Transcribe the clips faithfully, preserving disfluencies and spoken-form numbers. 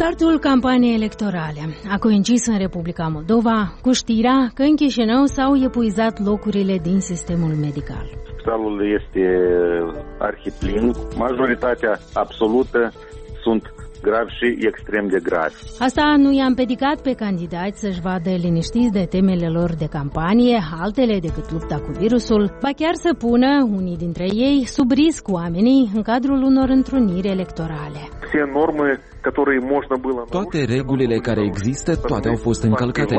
Startul campaniei electorale a coincis în Republica Moldova cu știrea că în Chișinău s-au epuizat locurile din sistemul medical. Spitalul este arhiplin, majoritatea absolută sunt gravi și extrem de gravi. Asta nu i-a împiedicat pe candidați să-și vadă liniștiți de temele lor de campanie, altele decât lupta cu virusul, ba chiar să pună unii dintre ei sub risc oamenii în cadrul unor întruniri electorale. Toate regulile care există, toate au fost încălcate.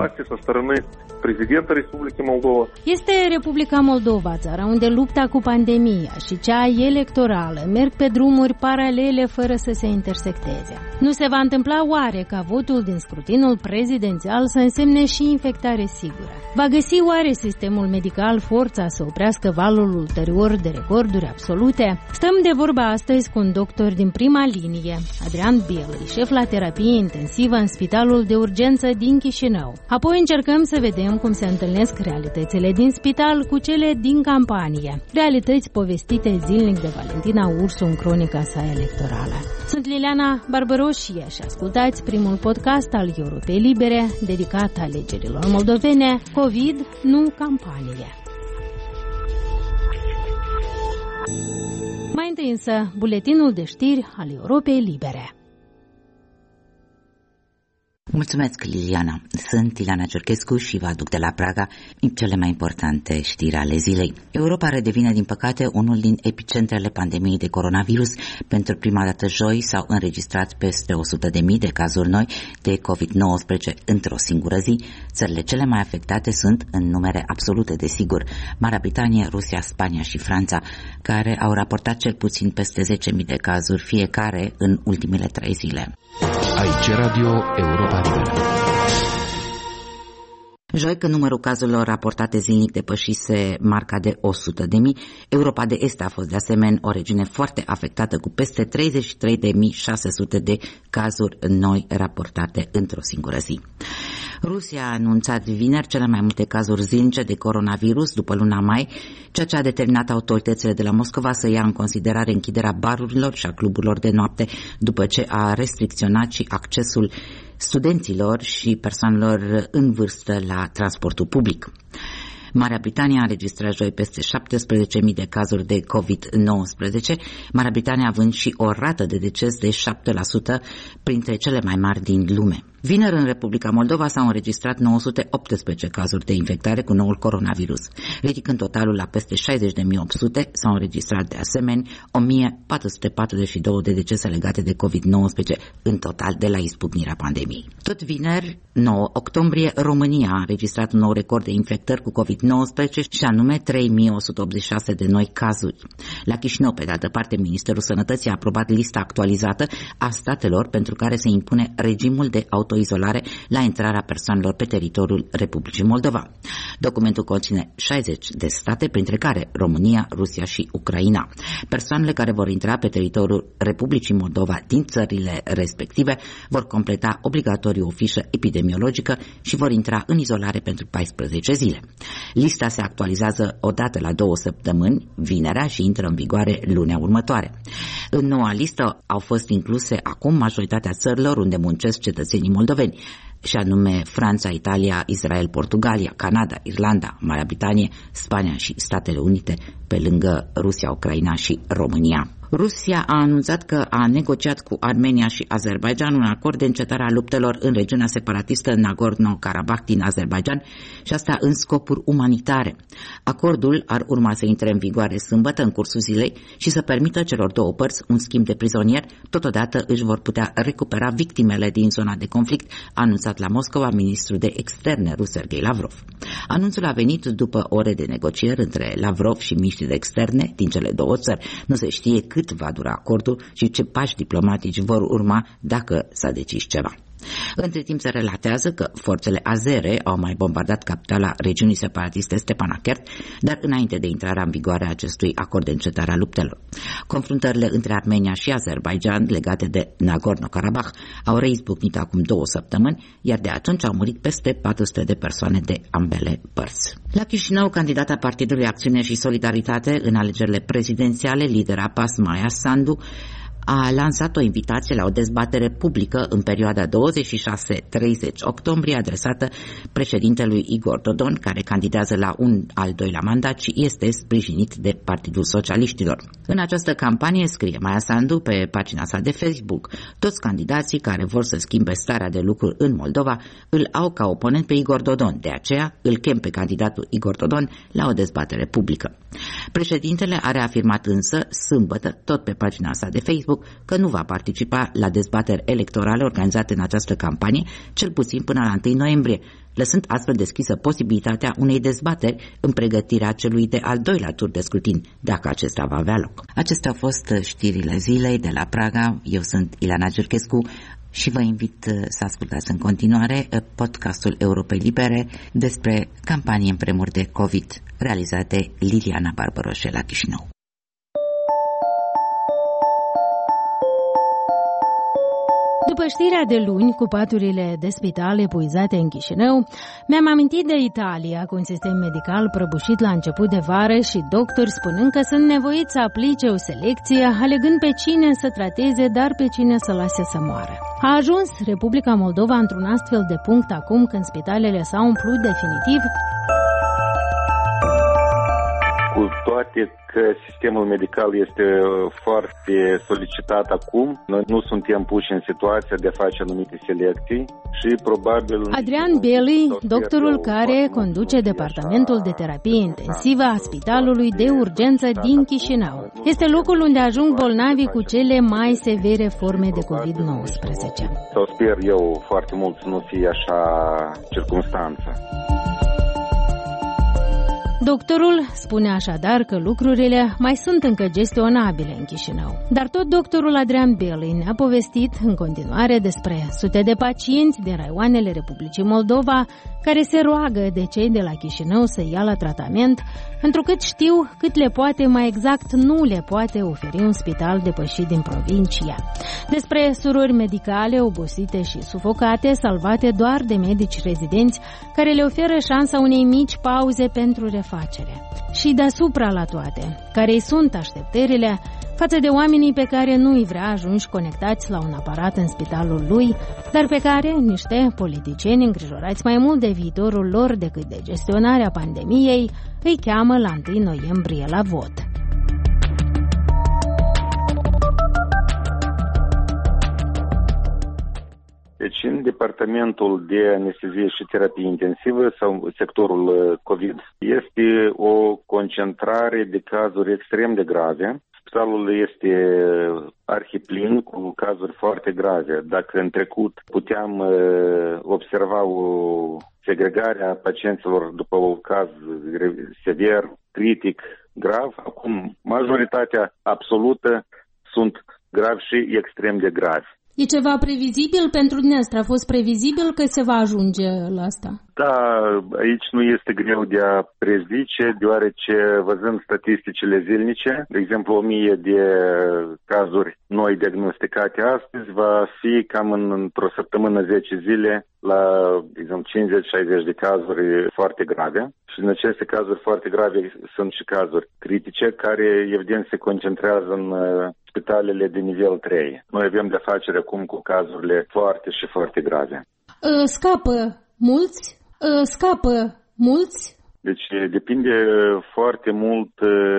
Este Republica Moldova, țara unde lupta cu pandemia și cea electorală merg pe drumuri paralele fără să se intersecteze. Nu se va întâmpla oare ca votul din scrutinul prezidențial să însemne și infectare sigură? Va găsi oare sistemul medical forța să oprească valul ulterior de recorduri absolute? Stăm de vorba astăzi cu un doctor din prima linie, Adrian Bielăi, șef la terapie intensivă în Spitalul de Urgență din Chișinău. Apoi încercăm să vedem cum se întâlnesc realitățile din spital cu cele din campanie. Realități povestite zilnic de Valentina Ursu în cronica sa electorală. Sunt Liliana Barbăroșie și ascultați primul podcast al Europei Libere dedicat alegerilor moldovene. COVID, nu campanie. Mai întâi însă, buletinul de știri al Europei Libere. Mulțumesc, Liliana. Sunt Ileana Ciorchescu și vă aduc de la Praga cele mai importante știri ale zilei. Europa redevine, din păcate, unul din epicentrele pandemiei de coronavirus. Pentru prima dată joi s-au înregistrat peste o sută de mii de cazuri noi de covid nouăsprezece într-o singură zi. Țările cele mai afectate sunt, în numere absolute, desigur, Marea Britanie, Rusia, Spania și Franța, care au raportat cel puțin peste zece mii de cazuri fiecare în ultimele trei zile. Aici Radio Europa Liberă. Joi, când numărul cazurilor raportate zilnic depășise marca de o sută de mii, Europa de Est a fost de asemenea o regiune foarte afectată, cu peste treizeci și trei de mii șase sute de cazuri noi raportate într-o singură zi. Rusia a anunțat vineri cele mai multe cazuri zilnice de coronavirus după luna mai, ceea ce a determinat autoritățile de la Moscova să ia în considerare închiderea barurilor și a cluburilor de noapte, după ce a restricționat și accesul studenților și persoanelor în vârstă la transportul public. Marea Britanie a înregistrat joi peste șaptesprezece mii de cazuri de covid nouăsprezece, Marea Britanie având și o rată de deces de șapte la sută, printre cele mai mari din lume. Vineri, în Republica Moldova s-au înregistrat nouă sute optsprezece cazuri de infectare cu noul coronavirus, ridicând totalul la peste șaizeci de mii opt sute. S-au înregistrat de asemenea o mie patru sute patruzeci și doi de decese legate de covid nouăsprezece în total de la izbucnirea pandemiei. Tot vineri, nouă octombrie, România a înregistrat un nou record de infectări cu covid nouăsprezece și anume trei mii o sută optzeci și șase de noi cazuri. La Chișinău, pe de altă parte, Ministerul Sănătății a aprobat lista actualizată a statelor pentru care se impune regimul de autoizolare la intrarea persoanelor pe teritoriul Republicii Moldova. Documentul conține șaizeci de state, printre care România, Rusia și Ucraina. Persoanele care vor intra pe teritoriul Republicii Moldova din țările respective vor completa obligatoriu o fișă epidemiologică și vor intra în izolare pentru paisprezece zile. Lista se actualizează odată la două săptămâni, vinerea, și intră în vigoare lunea următoare. În noua listă au fost incluse acum majoritatea țărilor unde muncesc cetățenii moldoveni, și anume Franța, Italia, Israel, Portugalia, Canada, Irlanda, Marea Britanie, Spania și Statele Unite, pe lângă Rusia, Ucraina și România. Rusia a anunțat că a negociat cu Armenia și Azerbaidjan un acord de încetare a luptelor în regiunea separatistă Nagorno-Karabakh din Azerbaidjan, și asta în scopuri umanitare. Acordul ar urma să intre în vigoare sâmbătă în cursul zilei și să permită celor două părți un schimb de prizonieri. Totodată își vor putea recupera victimele din zona de conflict, a anunțat la Moscova ministrul de externe rus Sergei Lavrov. Anunțul a venit după ore de negocieri între Lavrov și miniștrii de externe din cele două țări. Nu se știe cât va dura acordul și ce pași diplomatici vor urma dacă s-a decis ceva. Între timp se relatează că forțele azere au mai bombardat capitala regiunii separatiste Stepanakert, dar înainte de intrarea în vigoare a acestui acord de încetare a luptelor. Confruntările între Armenia și Azerbaidjan legate de Nagorno-Karabakh au reizbucnit acum două săptămâni, iar de atunci au murit peste patru sute de persoane de ambele părți. La Chișinău, candidata Partidului Acțiune și Solidaritate în alegerile prezidențiale, lidera P A S Maia Sandu, a lansat o invitație la o dezbatere publică în perioada douăzeci și șase treizeci octombrie adresată președintelui Igor Dodon, care candidează la un al doilea mandat și este sprijinit de Partidul Socialiștilor. În această campanie, scrie Maia Sandu pe pagina sa de Facebook, toți candidații care vor să schimbe starea de lucruri în Moldova îl au ca oponent pe Igor Dodon, de aceea îl chem pe candidatul Igor Dodon la o dezbatere publică. Președintele a reafirmat însă sâmbătă, tot pe pagina sa de Facebook, că nu va participa la dezbateri electorale organizate în această campanie, cel puțin până la întâi noiembrie, lăsând astfel deschisă posibilitatea unei dezbateri în pregătirea celui de al doilea tur de scrutin, dacă acesta va avea loc. Acestea au fost știrile zilei de la Praga. Eu sunt Ileana Gerchescu și vă invit să ascultați în continuare podcastul Europei Libere despre campanii în vremuri de COVID, realizat de Liliana Barbaroșe la Chișinău. După știrea de luni cu paturile de spital epuizate în Chișinău, mi-am amintit de Italia, cu un sistem medical prăbușit la început de vară și doctori spunând că sunt nevoiți să aplice o selecție, alegând pe cine să trateze, dar pe cine să lase să moară. A ajuns Republica Moldova într-un astfel de punct acum când spitalele s-au umplut definitiv? Cu toate că sistemul medical este foarte solicitat acum, noi nu suntem puși în situația de a face anumite selecții și probabil... Adrian Beli, doctorul care conduce departamentul de terapie intensivă a Spitalului de Urgență din Chișinău. Este locul unde ajung bolnavii cu cele mai severe forme de covid nouăsprezece. Sau sper eu foarte mult să nu fie așa circumstanță. Doctorul spune așadar că lucrurile mai sunt încă gestionabile în Chișinău. Dar tot doctorul Adrian Beli ne-a povestit în continuare despre sute de pacienți din raioanele Republicii Moldova care se roagă de cei de la Chișinău să ia la tratament, întrucât știu cât le poate, mai exact nu le poate oferi un spital depășit din provincia. Despre surori medicale obosite și sufocate, salvate doar de medici rezidenți care le oferă șansa unei mici pauze pentru refacere. Și deasupra la toate, care-i sunt așteptările față de oamenii pe care nu îi vrea ajunși conectați la un aparat în spitalul lui, dar pe care niște politicieni îngrijorați mai mult de viitorul lor decât de gestionarea pandemiei îi cheamă la întâi noiembrie la vot. Deci în departamentul de anestezie și terapie intensivă sau sectorul COVID este o concentrare de cazuri extrem de grave. Spitalul este arhiplin cu cazuri foarte grave. Dacă în trecut puteam observa o segregare a pacienților după un caz sever, critic, grav, acum majoritatea absolută sunt gravi și extrem de gravi. E ceva previzibil pentru dumneavoastră? A fost previzibil că se va ajunge la asta? Da, aici nu este greu de a prezice, deoarece văzând statisticile zilnice, de exemplu o mie de cazuri noi diagnosticate astăzi, va fi cam în, într-o săptămână zece zile la, de exemplu, cincizeci șaizeci de cazuri foarte grave. Și în aceste cazuri foarte grave sunt și cazuri critice, care evident se concentrează în spitalele de nivel trei. Noi avem de-a face acum cu cazurile foarte și foarte grave. Scapă mulți? Scapă mulți? Deci depinde foarte mult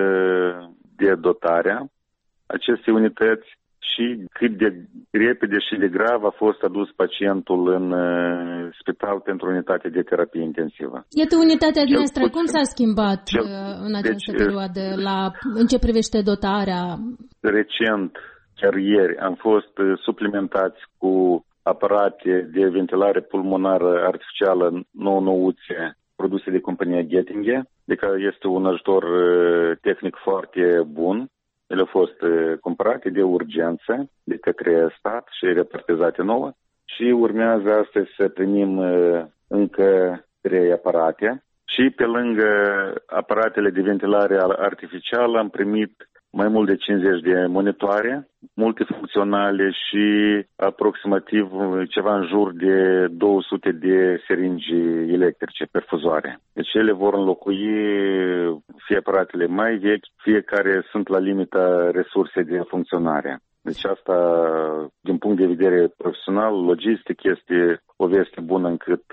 de dotarea acestei unități și cât de repede și de grav a fost adus pacientul în spital pentru unitate de terapie intensivă. Iată, unitatea noastră cum s-a schimbat cel, în această deci, perioadă la, în ce privește dotarea? Recent, chiar ieri, am fost suplimentați cu aparate de ventilare pulmonară artificială nou-nouțe produse de compania Getinge, de care este un ajutor tehnic foarte bun. Ele au fost cumpărate de urgență de către stat și repartizate nouă și urmează astăzi să primim încă trei aparate. Și pe lângă aparatele de ventilare artificială am primit mai mult de cincizeci de monitoare multifuncționale și aproximativ ceva în jur de două sute de seringi electrice perfuzoare. Deci ele vor înlocui fie aparatele mai vechi, fie care sunt la limita resursei de funcționare. Deci asta, din punct de vedere profesional, logistic, este o veste bună încât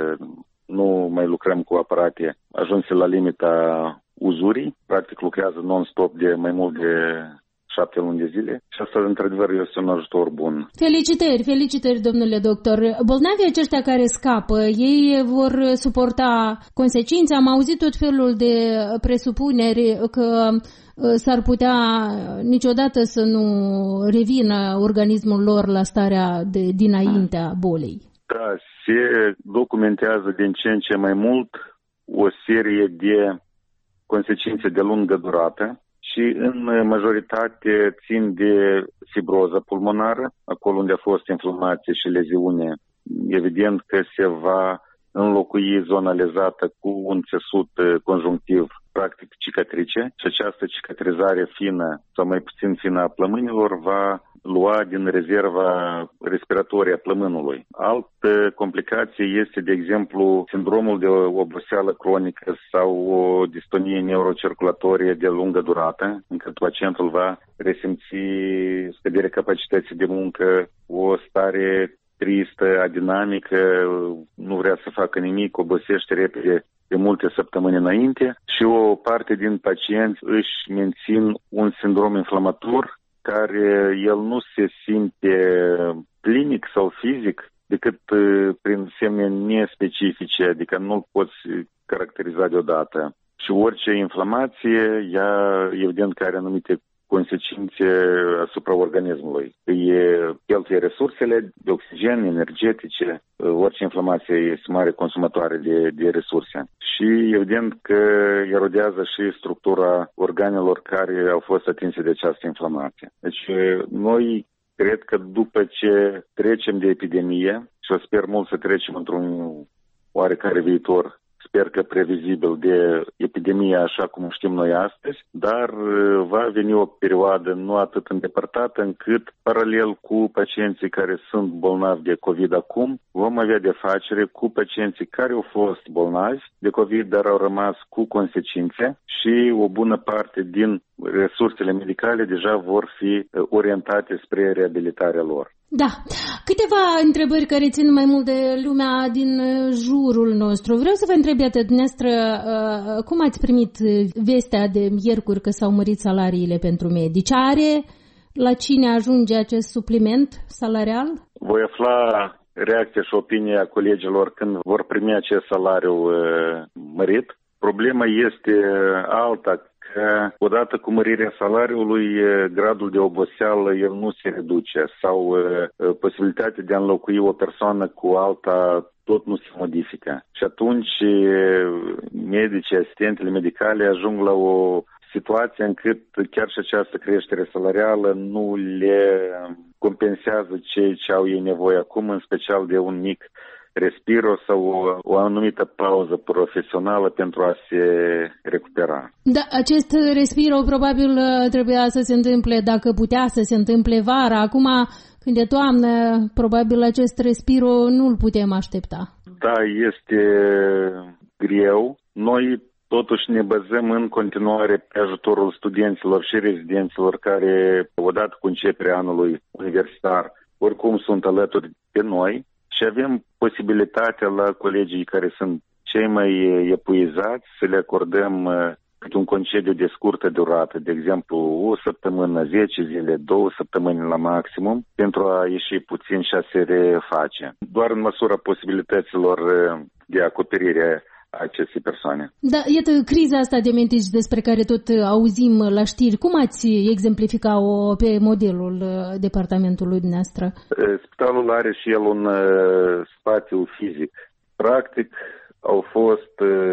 nu mai lucrăm cu aparate ajunse la limita uzurii. Practic lucrează non-stop de mai mult de șapte luni de zile și asta, într-adevăr, este un ajutor bun. Felicitări, felicitări, domnule doctor. Bolnavii aceștia care scapă, ei vor suporta consecințe. Am auzit tot felul de presupuneri că s-ar putea niciodată să nu revină organismul lor la starea de dinaintea bolii. Da, se documentează din ce în ce mai mult o serie de consecințe de lungă durată și în majoritate țin de fibroză pulmonară, acolo unde a fost inflamație și leziune. Evident că se va înlocui zona lezată cu un țesut conjunctiv, practic cicatrice, și această cicatrizare fină sau mai puțin fină a plămânilor va lua din rezerva respiratorie a plămânului. Altă complicație este, de exemplu, sindromul de oboseală cronică sau o distonie neurocirculatorie de lungă durată, încât pacientul va resimți scăderea capacității de muncă, o stare tristă, adinamică, nu vrea să facă nimic, obosește repede de multe săptămâni înainte și o parte din pacienți își mențin un sindrom inflamator care el nu se simte clinic sau fizic decât prin semne nespecifice, adică nu-l poți caracteriza deodată. Și orice inflamație, ea evident că are anumite consecințe asupra organismului. Îi cheltuie resursele de oxigen, energetice, orice inflamație este mare consumatoare de, de resurse. Și evident că erodează și structura organelor care au fost atinse de această inflamație. Deci noi cred că după ce trecem de epidemie, și o sper mult să trecem într-un oarecare viitor, sper că previzibil, de epidemie așa cum știm noi astăzi, dar va veni o perioadă nu atât îndepărtată încât, paralel cu pacienții care sunt bolnavi de COVID acum, vom avea de facere cu pacienții care au fost bolnavi de COVID, dar au rămas cu consecințe și o bună parte din resursele medicale deja vor fi orientate spre reabilitarea lor. Da. Câteva întrebări care țin mai mult de lumea din jurul nostru. Vreau să vă întreb, iată, dumneavoastră, cum ați primit vestea de miercuri că s-au mărit salariile pentru medici? Are la cine ajunge acest supliment salarial? Voi afla reacția și opinia colegilor când vor primi acest salariu mărit. Problema este alta, că odată cu mărirea salariului, gradul de oboseală el nu se reduce sau posibilitatea de a înlocui o persoană cu alta tot nu se modifică. Și atunci medicii, asistentele medicale ajung la o situație încât chiar și această creștere salarială nu le compensează ce, ce au ei nevoie acum, în special de un mic respiro sau o, o anumită pauză profesională pentru a se recupera. Da, acest respiro probabil trebuia să se întâmple, dacă putea să se întâmple vara. Acum, când e toamnă, probabil acest respiro nu-l putem aștepta. Da, este greu. Noi totuși ne bazăm în continuare pe ajutorul studenților și rezidenților care, odată cu începerea anului universitar, oricum sunt alături de noi. Și avem posibilitatea la colegii care sunt cei mai epuizați să le acordăm câte un concediu de scurtă durată, de exemplu o săptămână, zece zile, două săptămâni la maximum, pentru a ieși puțin și a se reface. Doar în măsura posibilităților de acoperire a acestei persoane. Da, iată, criza asta de medici despre care tot auzim la știri, cum ați exemplifica-o pe modelul departamentului dumneavoastră? Spitalul are și el un spațiu fizic. Practic au fost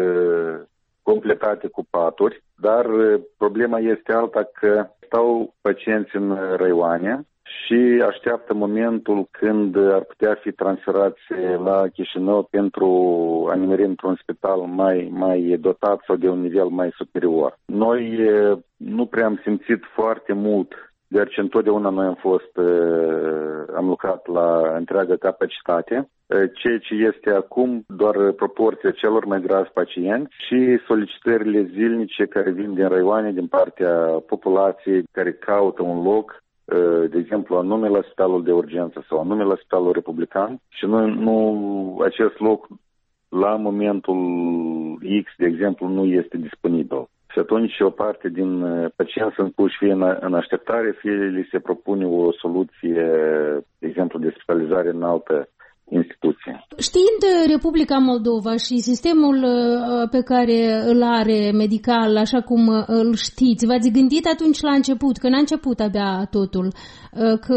completate cu paturi, dar problema este alta, că stau pacienți în raioane și așteaptă momentul când ar putea fi transferați la Chișinău pentru a nimeri într-un spital mai, mai dotat sau de un nivel mai superior. Noi nu prea am simțit foarte mult, deoarece întotdeauna noi am fost, am lucrat la întreagă capacitate. Ceea ce este acum doar proporția celor mai gravi pacienți și solicitările zilnice care vin din raioane, din partea populației care caută un loc de exemplu, anume la spitalul de urgență sau anume la spitalul republican și nu, nu acest loc la momentul X, de exemplu, nu este disponibil. Și atunci o parte din pacienți sunt puși fie în, în așteptare, fie li se propune o soluție, de exemplu, de spitalizare în altă instituție. Știind Republica Moldova și sistemul pe care îl are medical, așa cum îl știți, v-ați gândit atunci la început, că n-a început abia totul, că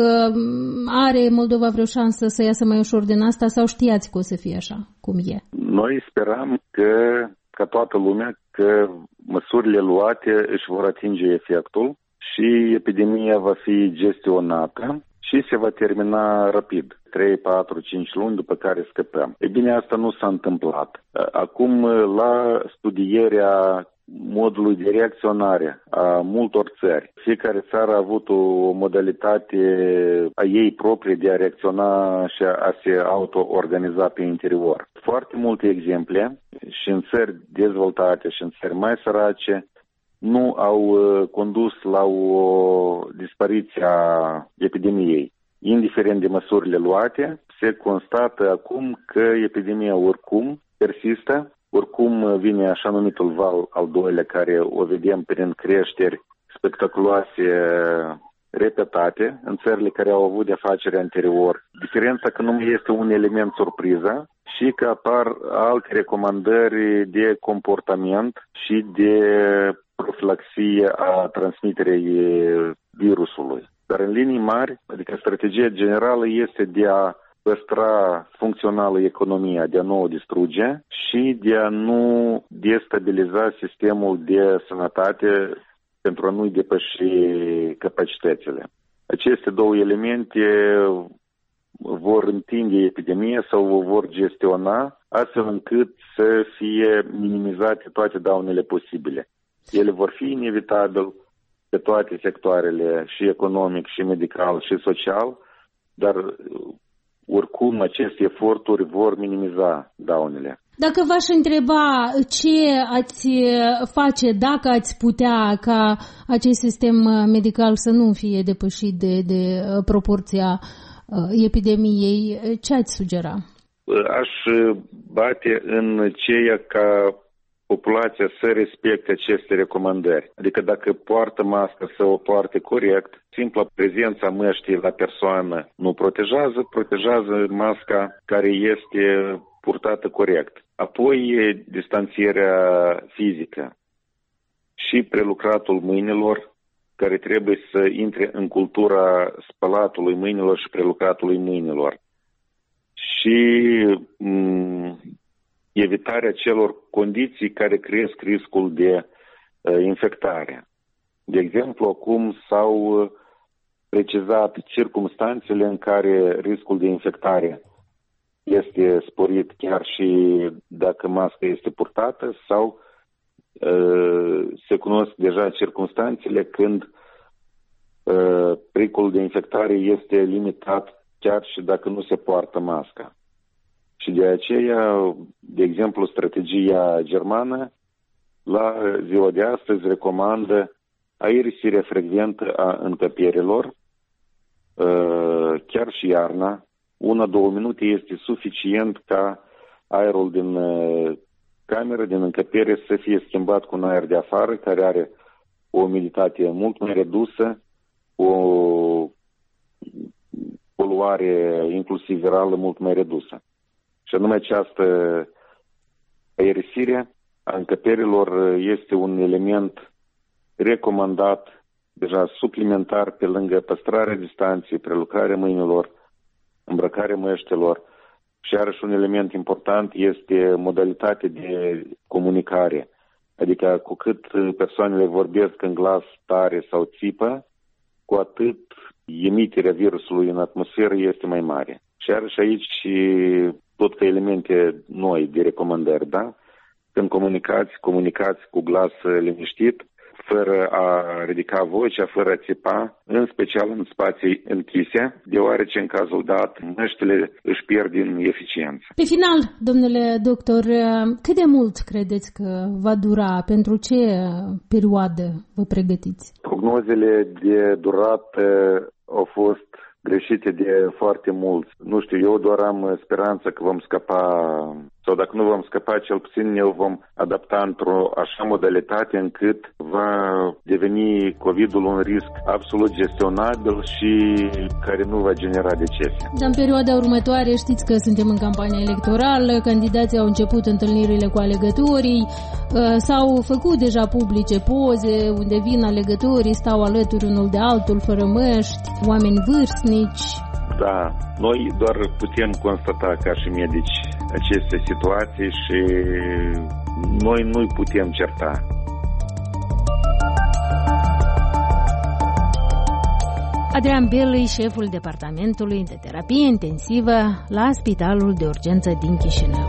are Moldova vreo șansă să iasă mai ușor din asta sau știați că o să fie așa cum e? Noi speram că, ca toată lumea, că măsurile luate își vor atinge efectul și epidemia va fi gestionată și se va termina rapid, trei, patru, cinci luni după care scăpăm. E bine, asta nu s-a întâmplat. Acum, la studierea modului de reacționare a multor țări, fiecare țară a avut o modalitate a ei proprie de a reacționa și a se auto-organiza pe interior. Foarte multe exemple și în țări dezvoltate și în țări mai sărace nu au uh, condus la o dispariție a epidemiei. Indiferent de măsurile luate, se constată acum că epidemia oricum persistă, oricum vine așa numitul val al doilea, care o vedem prin creșteri spectaculoase repetate în țările care au avut de-a face anterior. Diferența că nu mai este un element surpriză și că apar alte recomandări de comportament și de profilaxie a transmiterii virusului. Dar în linii mari, adică strategia generală este de a păstra funcțională economia, de a nu o distruge și de a nu destabiliza sistemul de sănătate pentru a nu depăși capacitățile. Aceste două elemente vor întinde epidemia sau o vor gestiona astfel încât să fie minimizate toate daunele posibile. Ele vor fi inevitabil pe toate sectoarele, și economic, și medical, și social, dar oricum aceste eforturi vor minimiza daunele. Dacă v-aș întreba ce ați face dacă ați putea ca acest sistem medical să nu fie depășit de, de proporția epidemiei, ce ați sugera? Aș bate în ceea ca populația să respecte aceste recomandări. Adică dacă poartă mască, să o poarte corect, simpla prezența măștii la persoană nu protejează, protejează masca care este purtată corect. Apoi distanțierea fizică și prelucratul mâinilor, care trebuie să intre în cultura spălatului mâinilor și prelucratului mâinilor. Și m- evitarea celor condiții care cresc riscul de uh, infectare. De exemplu, acum s-au precizat circumstanțele în care riscul de infectare este sporit chiar și dacă masca este purtată sau uh, se cunosc deja circumstanțele când uh, pericolul de infectare este limitat chiar și dacă nu se poartă masca. Și de aceea, de exemplu, strategia germană la ziua de astăzi recomandă aerisirea frecventă a încăperilor, chiar și iarna. Una-două minute este suficient ca aerul din cameră, din încăpere, să fie schimbat cu un aer de afară, care are o umiditate mult mai redusă, o poluare inclusiv virală mult mai redusă. Și anume această aerisire a încăperilor este un element recomandat, deja suplimentar, pe lângă păstrarea distanței, prelucrarea mâinilor, îmbrăcarea măștilor. Și iarăși un element important este modalitatea de comunicare. Adică cu cât persoanele vorbesc în glas tare sau țipă, cu atât emiterea virusului în atmosferă este mai mare. Și iarăși aici tot ca elemente noi de recomandări, da? Când comunicați, comunicați cu glas liniștit, fără a ridica vocea, fără a țipa, în special în spații închise, deoarece în cazul dat măștile își pierd din eficiență. Pe final, domnule doctor, cât de mult credeți că va dura? Pentru ce perioadă vă pregătiți? Prognozele de durată au fost greșite de foarte mulți. Nu știu, eu doar am speranța că vom scăpa, sau dacă nu vom scăpa, cel puțin ne vom adapta într-o așa modalitate încât va deveni COVID-ul un risc absolut gestionabil și care nu va genera decese. Dar în perioada următoare știți că suntem în campania electorală, candidații au început întâlnirile cu alegătorii, s-au făcut deja publice poze unde vin alegătorii, stau alături unul de altul, fără măști, oameni vârstnici. Da, noi doar putem constata ca și medici aceste situații și noi nu-i putem certa. Adrian Belui, șeful departamentului de terapie intensivă la Spitalul de Urgență din Chișinău.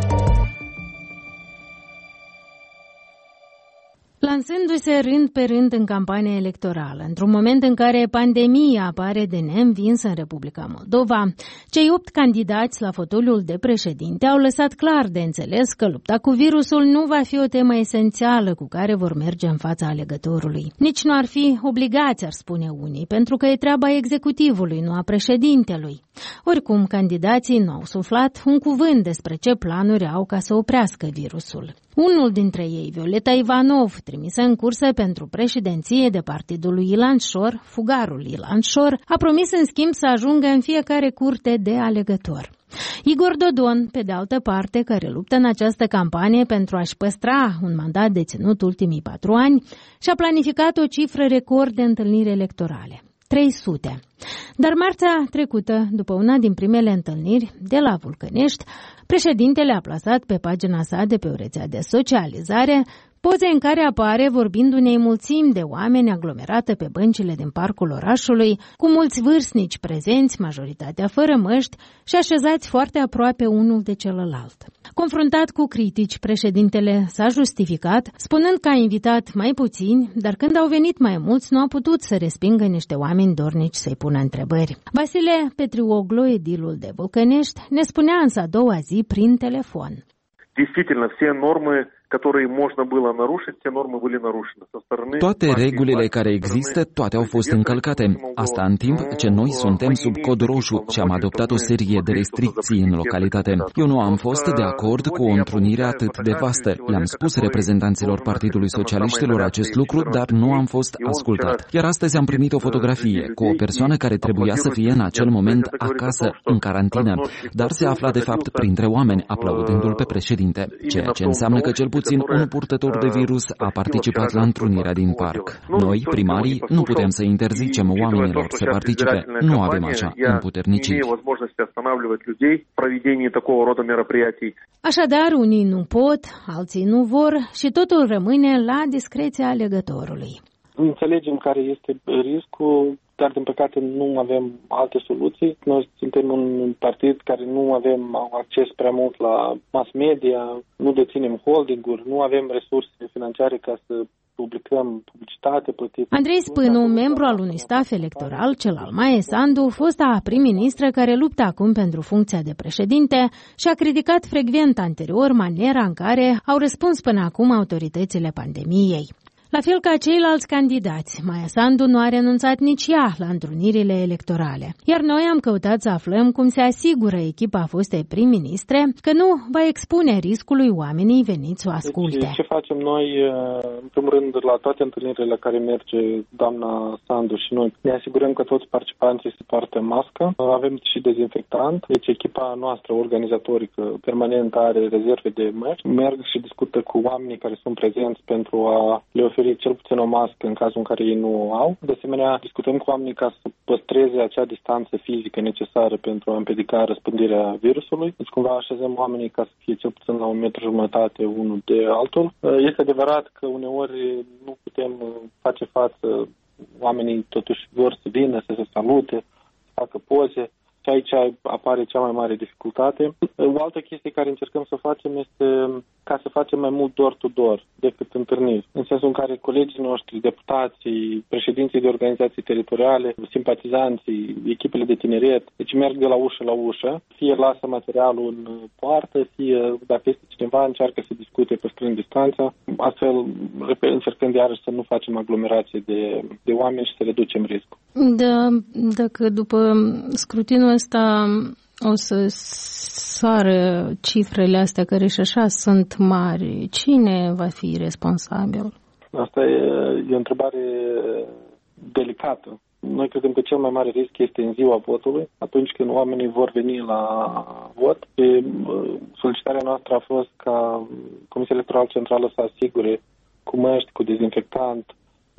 Lansându-se rând pe rând în campania electorală, într-un moment în care pandemia apare de neînvins în Republica Moldova, cei opt candidați la fotoliul de președinte au lăsat clar de înțeles că lupta cu virusul nu va fi o temă esențială cu care vor merge în fața alegătorului. Nici nu ar fi obligați, ar spune unii, pentru că e treaba executivului, nu a președintelui. Oricum, candidații nu au suflat un cuvânt despre ce planuri au ca să oprească virusul. Unul dintre ei, Violeta Ivanov, trimisă în cursă pentru președinție de partidul lui Ilan Șor, fugarul Ilan Șor, a promis în schimb să ajungă în fiecare curte de alegător. Igor Dodon, pe de altă parte, care luptă în această campanie pentru a-și păstra un mandat deținut ultimii patru ani, și-a planificat o cifră record de întâlniri electorale. trei sute. Dar marțea trecută, după una din primele întâlniri de la Vulcănești, președintele a plasat pe pagina sa de pe o rețea de socializare poze în care apare vorbind unei mulțimi de oameni aglomerate pe băncile din parcul orașului, cu mulți vârstnici prezenți, majoritatea fără măști și așezați foarte aproape unul de celălalt. Confruntat cu critici, președintele s-a justificat, spunând că a invitat mai puțini, dar când au venit mai mulți, nu a putut să respingă niște oameni dornici să-i pună întrebări. Vasile Petrioglu, edilul de Vulcănești, ne spunea însă a doua zi prin telefon. Действительно, все нормы, которые можно было нарушить, все нормы были нарушены со стороны. Toate regulile care există, toate au fost încălcate. Asta în timp ce noi suntem sub cod roșu și am adoptat o serie de restricții în localitate. Eu nu am fost de acord cu o întrunire atât de vastă. Le-am spus reprezentanților Partidului Socialiștilor acest lucru, dar nu am fost ascultat. Iar astăzi am primit o fotografie cu o persoană care trebuia să fie în acel moment acasă, în carantină, dar se afla de fapt printre oameni, aplaudându-l pe președinte, ceea ce înseamnă că cel puțin un purtător de virus a participat la întrunirea din parc. Noi, primarii, nu putem să interzicem oamenilor să participe. Nu avem așa împuterniciri. Așadar, unii nu pot, alții nu vor și totul rămâne la discreția alegătorului. Înțelegem care este riscul, dar din păcate nu avem alte soluții. Noi suntem un partid care nu avem acces prea mult la mass media, nu deținem holdinguri, nu avem resurse financiare ca să publicăm publicitate plătită. Andrei Spânu, membru al unui staf electoral, cel al Maiei Sandu, fosta prim-ministră care luptă acum pentru funcția de președinte, și-a criticat frecvent anterior maniera în care au răspuns până acum autoritățile pandemiei. La fel ca ceilalți candidați, Maia Sandu nu a renunțat nici ea la întrunirile electorale. Iar noi am căutat să aflăm cum se asigură echipa fostei prim-ministre că nu va expune riscului oamenii veniți să o asculte. Deci, ce facem noi, în primul rând, la toate întâlnirile la care merge doamna Sandu și noi, ne asigurăm că toți participanții se poartă mască, avem și dezinfectant, deci echipa noastră organizatorică permanent are rezerve de măști, merg și discută cu oamenii care sunt prezenți pentru a le oferi cel puțin o mască în cazul în care ei nu o au. De asemenea, discutăm cu oamenii ca să păstreze acea distanță fizică necesară pentru a împiedica răspândirea virusului. Deci cumva așezăm oamenii ca să fie cel puțin la un metru jumătate unul de altul. Este adevărat că uneori nu putem face față, oamenii totuși vor să vină, să se salute, să facă poze Și aici apare cea mai mare dificultate. O altă chestie care încercăm să facem este ca să facem mai mult door-to-door decât întâlniri. În sensul în care colegii noștri, deputații, președinții de organizații teritoriale, simpatizanții, echipele de tineret, deci merg de la ușă la ușă, fie lasă materialul în poartă, fie dacă este cineva încearcă să discute păstrând distanța, astfel încercând iarăși să nu facem aglomerație de, de oameni și să reducem riscul. Da, dacă după scrutinul ăsta o să sară cifrele astea care și așa sunt mari, cine va fi responsabil? Asta e, e o întrebare delicată. Noi credem că cel mai mare risc este în ziua votului, atunci când oamenii vor veni la vot. Și solicitarea noastră a fost ca Comisia Electorală Centrală să asigure cu măști, cu dezinfectant,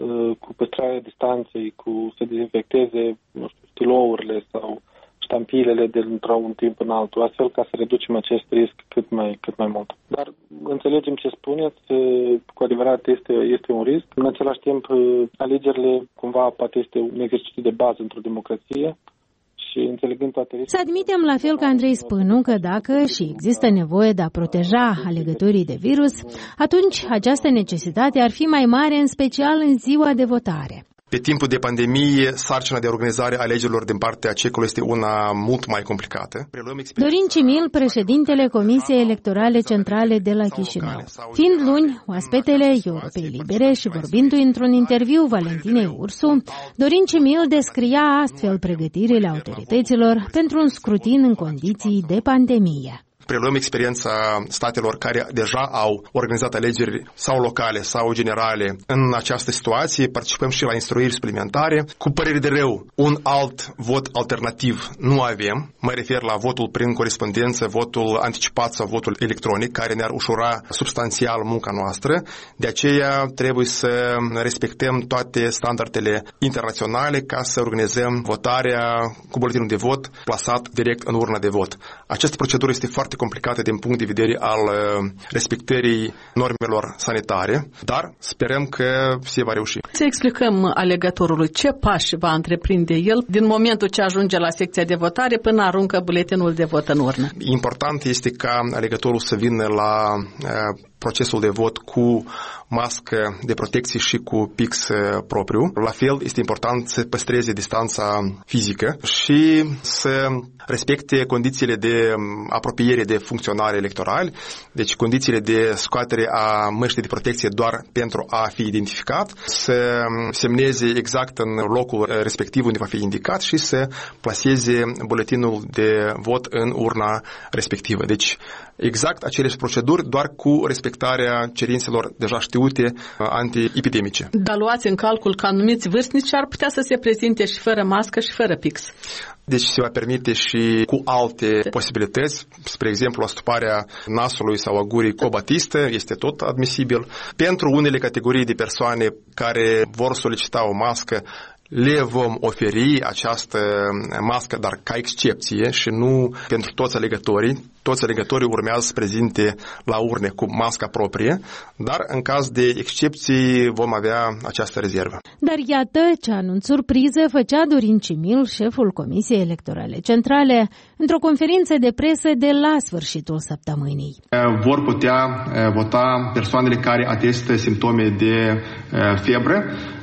cu păstrarea distanței, cu să dezinfecteze, nu știu, stilourile sau ștampilele de într-un timp în altul, astfel ca să reducem acest risc cât mai, cât mai mult. Dar înțelegem ce spuneți, cu adevărat este, este un risc. În același timp, alegerile cumva poate este un exercițiu de bază într-o democrație. Și înțelegând toate riscurile. Să admitem la fel ca Andrei Spânu că dacă și există nevoie de a proteja alegătorii de virus, atunci această necesitate ar fi mai mare, în special în ziua de votare. Pe timpul de pandemie, sarcina de organizare a alegerilor din partea cecului este una mult mai complicată. Dorin Cimil, președintele Comisiei Electorale Centrale de la Chișinău. Fiind luni, oaspetele Europei Libere și vorbindu-i într-un interviu Valentinei Ursu, Dorin Cimil descria astfel pregătirile autorităților pentru un scrutin în condiții de pandemie. Preluăm experiența statelor care deja au organizat alegeri sau locale sau generale în această situație, participăm și la instruiri suplimentare. Cu părere de rău, un alt vot alternativ nu avem, mă refer la votul prin corespondență, votul anticipat sau votul electronic, care ne-ar ușura substanțial munca noastră. De aceea trebuie să respectăm toate standardele internaționale ca să organizăm votarea cu buletinul de vot plasat direct în urna de vot. Această procedură este foarte complicate din punct de vedere al respectării normelor sanitare, dar sperăm că se va reuși. Să explicăm alegătorului ce pași va întreprinde el din momentul ce ajunge la secția de votare până aruncă buletinul de vot în urnă. Important este ca alegătorul să vină la procesul de vot cu mască de protecție și cu pix propriu. La fel, este important să păstreze distanța fizică și să respecte condițiile de apropiere de funcționari electorali, deci condițiile de scoatere a măștii de protecție doar pentru a fi identificat, să semneze exact în locul respectiv unde va fi indicat și să plaseze buletinul de vot în urna respectivă. Deci, exact aceleași proceduri, doar cu respectarea cerințelor deja știute antiepidemice. Dar luați în calcul că anumiți vârstnici ar putea să se prezinte și fără mască și fără pix. Deci se va permite și cu alte posibilități, spre exemplu astuparea nasului sau a gurii cu o batistă, este tot admisibil. Pentru unele categorii de persoane care vor solicita o mască, le vom oferi această mască, dar ca excepție și nu pentru toți alegătorii. Toți alegătorii urmează să prezinte la urne cu masca proprie, dar în caz de excepții vom avea această rezervă. Dar iată ce anunț surpriză făcea Dorin Cimil, șeful Comisiei Electorale Centrale, într-o conferință de presă de la sfârșitul săptămânii. Vor putea vota persoanele care atestă simptome de febră,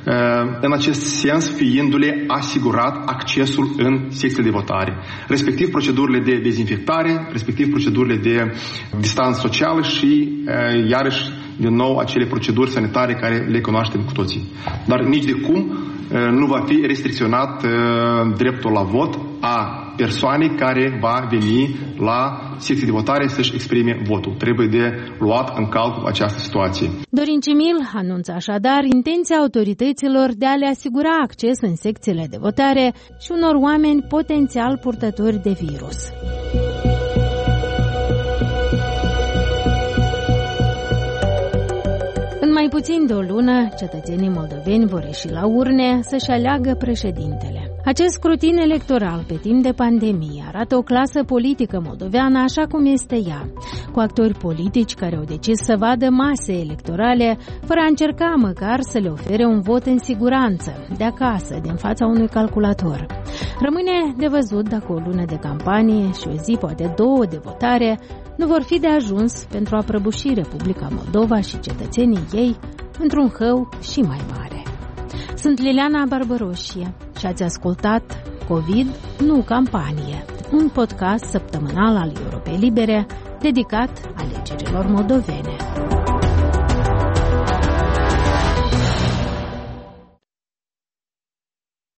în acest sens fiindu-le asigurat accesul în secțiile de votare, respectiv procedurile de dezinfectare, respectiv procedurile de distanță socială și, iarăși, din nou, acele proceduri sanitare care le cunoaștem cu toții. Dar nici de cum nu va fi restricționat dreptul la vot a persoanei care va veni la secție de votare să-și exprime votul. Trebuie de luat în calcul această situație. Dorin Cimil anunță așadar intenția autorităților de a le asigura acces în secțiile de votare și unor oameni potențial purtători de virus. În mai puțin de o lună, cetățenii moldoveni vor ieși la urne să-și aleagă președintele. Acest scrutin electoral pe timp de pandemie arată o clasă politică moldoveană așa cum este ea, cu actori politici care au decis să vadă mase electorale fără a încerca măcar să le ofere un vot în siguranță, de acasă, din fața unui calculator. Rămâne de văzut dacă o lună de campanie și o zi, poate două, de votare nu vor fi de ajuns pentru a prăbuși Republica Moldova și cetățenii ei într-un hău și mai mare. Sunt Liliana Barbăroșie și ați ascultat COVID, nu campanie, un podcast săptămânal al Europei Libere dedicat alegerilor moldovene.